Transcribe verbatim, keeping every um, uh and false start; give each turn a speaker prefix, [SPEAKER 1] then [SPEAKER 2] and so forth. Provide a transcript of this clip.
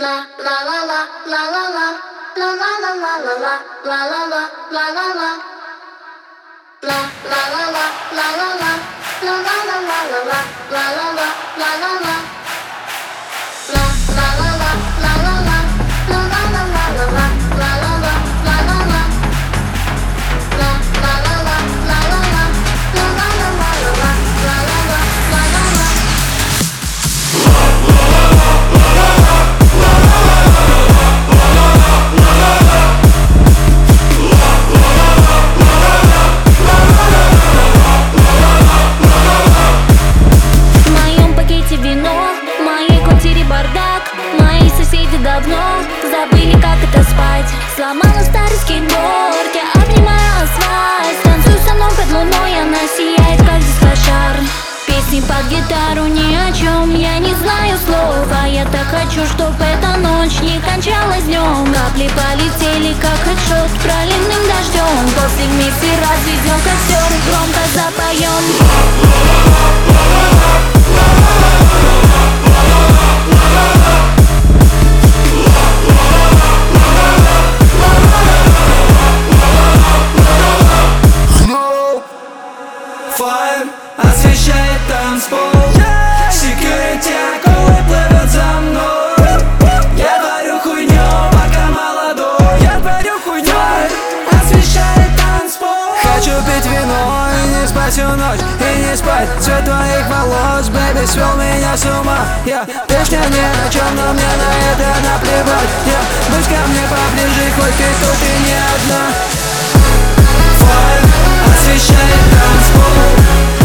[SPEAKER 1] Давно забыли, как это спать. Сломала старый скейтборд, я обнимаю асфальт. Танцуй со мной под луной, она сияет, как дискошар. Песни под гитару ни о чем, я не знаю слов. А я так хочу, чтобы эта ночь не кончалась днем. Капли полетели, как хедшот, проливным дождем. После вместе разведем костер, громко запоем.
[SPEAKER 2] Освещает танцпол, секьюрити акулы плывет за мной. Я творю хуйню, пока молодой. Я творю хуйню, освещает танцпол. Хочу пить вино и не спать всю ночь, и не спать. Цвет твоих волос, бэби, свел меня с ума. Я песня ни о чем, но мне на это наплевать. Я будь ко мне поближе, хоть ты тут и не одна. Флай освещает танцпол.